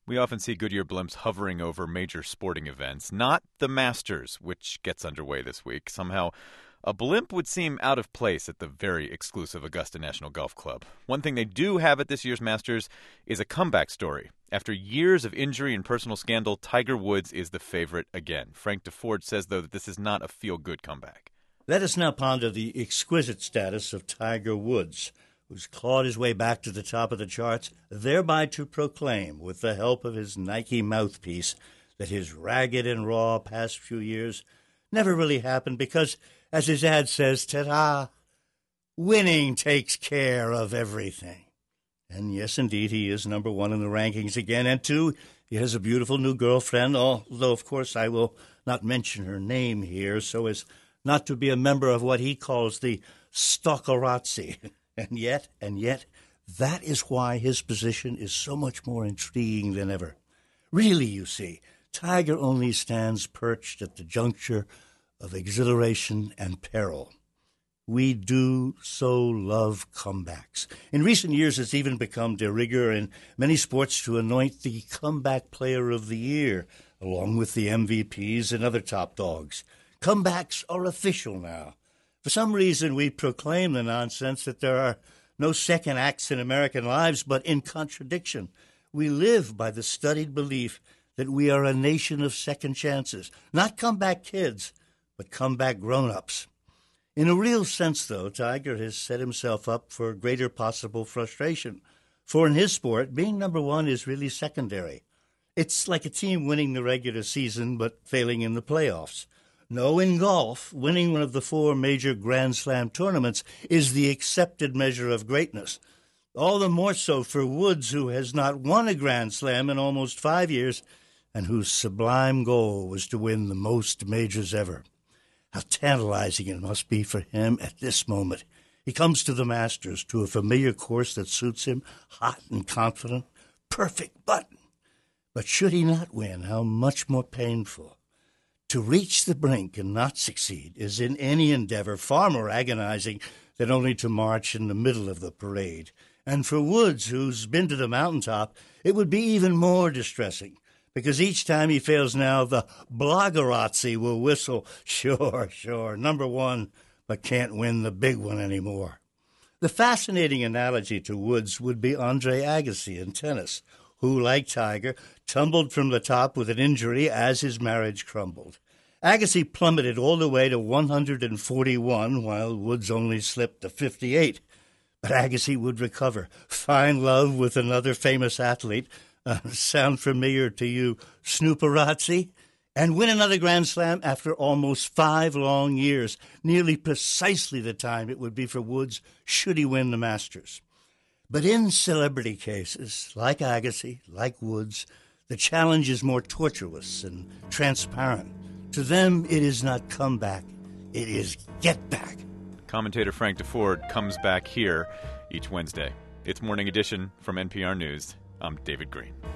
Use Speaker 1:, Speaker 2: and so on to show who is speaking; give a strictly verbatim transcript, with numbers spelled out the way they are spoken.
Speaker 1: We often see Goodyear blimps hovering over major sporting events, not the Masters, which gets underway this week. Somehow, a blimp would seem out of place at the very exclusive Augusta National Golf Club. One thing they do have at this year's Masters is a comeback story. After years of injury and personal scandal, Tiger Woods is the favorite again. Frank DeFord says, though, that this is not a feel-good comeback.
Speaker 2: Let us now ponder the exquisite status of Tiger Woods, who's clawed his way back to the top of the charts, thereby to proclaim, with the help of his Nike mouthpiece, that his ragged and raw past few years never really happened because, as his ad says, ta-da, winning takes care of everything. And yes, indeed, he is number one in the rankings again. And two, he has a beautiful new girlfriend, although, of course, I will not mention her name here so as not to be a member of what he calls the stalkerazzi. And yet, and yet, that is why his position is so much more intriguing than ever. Really, you see, Tiger only stands perched at the juncture of exhilaration and peril. We do so love comebacks. In recent years, it's even become de rigueur in many sports to anoint the comeback player of the year, along with the M V Ps and other top dogs. Comebacks are official now. For some reason, we proclaim the nonsense that there are no second acts in American lives, but in contradiction, we live by the studied belief that we are a nation of second chances, not comeback kids, but comeback grown-ups. In a real sense, though, Tiger has set himself up for greater possible frustration, for in his sport, being number one is really secondary. It's like a team winning the regular season but failing in the playoffs. No, in golf, winning one of the four major Grand Slam tournaments is the accepted measure of greatness. All the more so for Woods, who has not won a Grand Slam in almost five years and whose sublime goal was to win the most majors ever. How tantalizing it must be for him at this moment. He comes to the Masters, to a familiar course that suits him, hot and confident, perfect button. But should he not win, how much more painful. To reach the brink and not succeed is in any endeavor far more agonizing than only to march in the middle of the parade. And for Woods, who's been to the mountaintop, it would be even more distressing, because each time he fails now, the bloggerazzi will whistle, sure, sure, number one, but can't win the big one anymore. The fascinating analogy to Woods would be Andre Agassi in tennis, who, like Tiger, tumbled from the top with an injury as his marriage crumbled. Agassi plummeted all the way to one hundred forty-one, while Woods only slipped to fifty-eight. But Agassi would recover, find love with another famous athlete, uh, sound familiar to you, Snooperazzi, and win another Grand Slam after almost five long years, nearly precisely the time it would be for Woods should he win the Masters. But in celebrity cases, like Agassi, like Woods, the challenge is more tortuous and transparent. To them, it is not comeback, it is get back.
Speaker 1: Commentator Frank DeFord comes back here each Wednesday. It's Morning Edition from N P R News. I'm David Green.